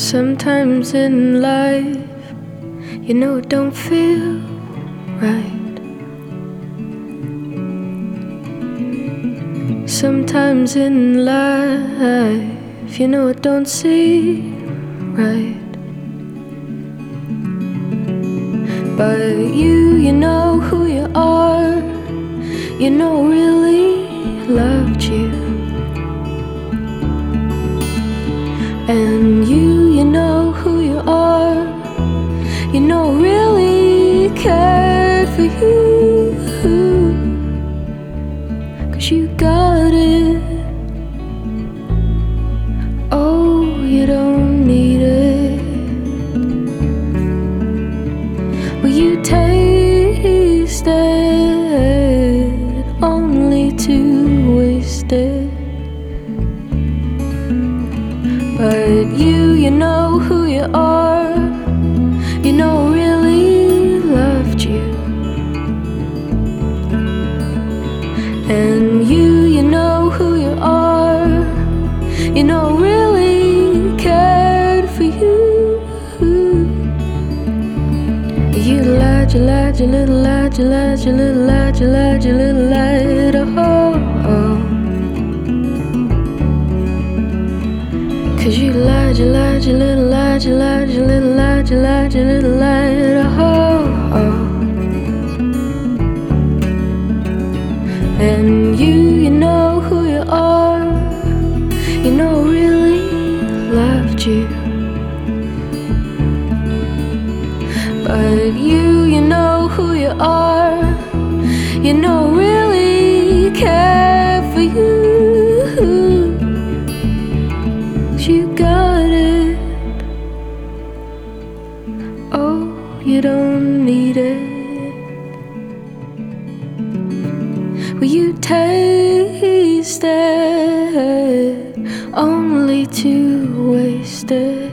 Sometimes in life, you know it don't feel right. Sometimes in life, you know it don't seem right. But you know who you are. You know really loved you. And you know who you are. You know really cared for you. 'Cause you got it. Oh, you don't need it. Well, you taste it only to waste it. But you know who you are. You know really loved you. And you know who you are. You know really cared for you. You lied, you lied, you little lied, you lied, you little lied, you lied, you little lied. Oh. 'Cause you lied, you lied, you little lied, you lied, you little lied, you lied, you little lied. Oh. And you know who you are. You know really loved you. But you know who you are. You know really care for you. You got it. Oh, you don't need it. Well, you taste it only to waste it.